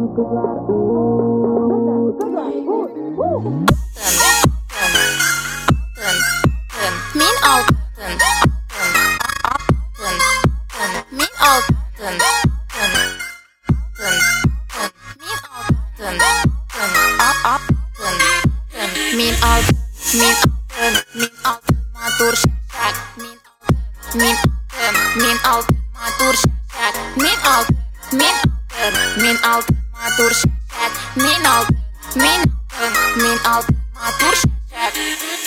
Min altın. Min altın. Min altın. Min altın. Min altın matur şak. Min altın matur şak. Min altın matur şak. Min